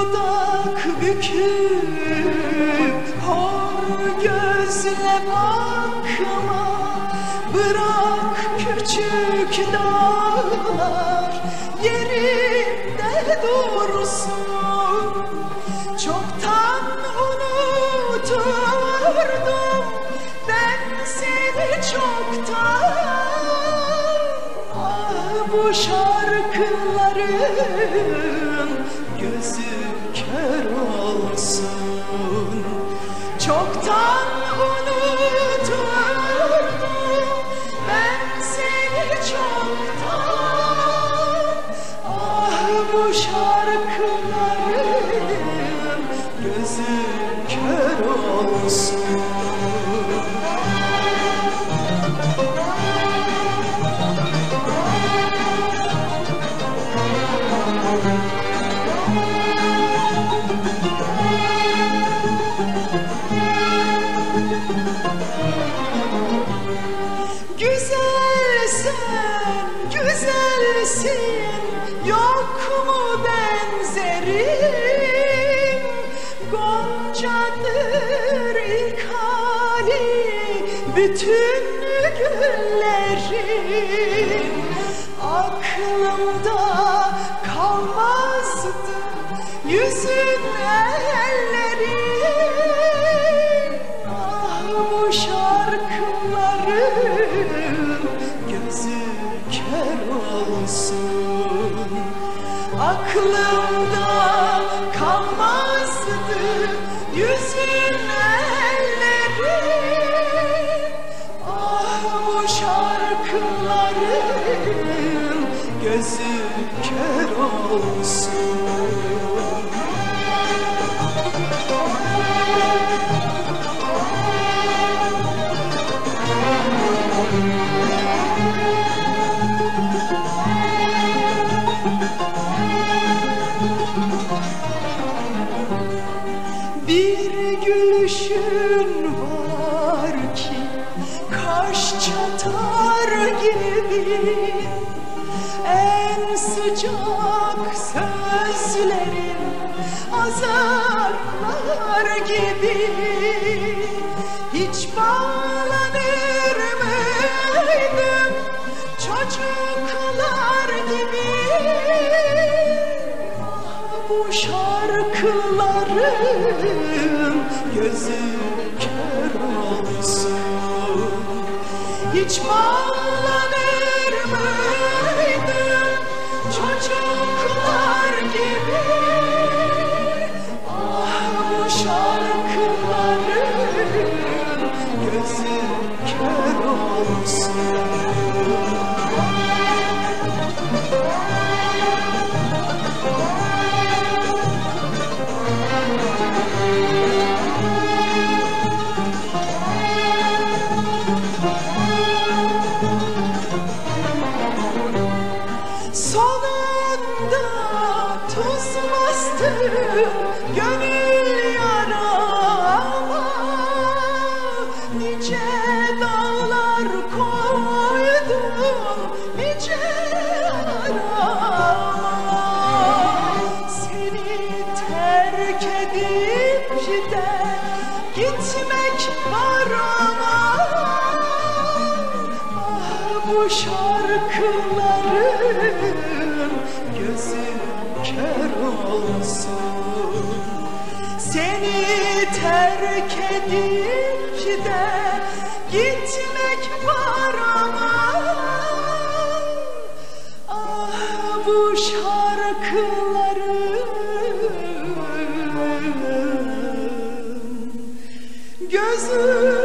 dudak büküp hor gözle bakma, bırak küçük dağlar yerinde dursun. Çoktan unuturdum ben seni çoktan. Ah, bu şarkıların gözü kör olsun. Çoktan unuturdum ben seni çoktan. Ah, bu şarkıların gözü kör olsun. Güzelsen, güzelsin, yok mu benzerin? Goncadır ilk hali bütün güllerin. Aklımda kalmazdı yüzün ellerin. Ah, bu şarkıların gözü kör olsun. Aklımda kalmazdı yüzün ellerin. Ah, bu şarkıların gözü kör olsun. Bir gülüşün var ki kaş çatar gibi, en sıcak sözlerin azarlar gibi. Hiç bağlanır mıydım çocuklar gibi? Bu şarkıların gözü kör olsun. Hiç bağlanır mıydım çocuklar gibi? Ah, bu şarkıların gözü kör olsun. Sonunda tuz bastı gönül yarama, nice dağlar koydum nice arama. Seni terk edip de gitmek var ama, ah, bu şarkıların gözü kör olsun. Seni terk edip de gitmek var ama, ah, bu şarkıların gözü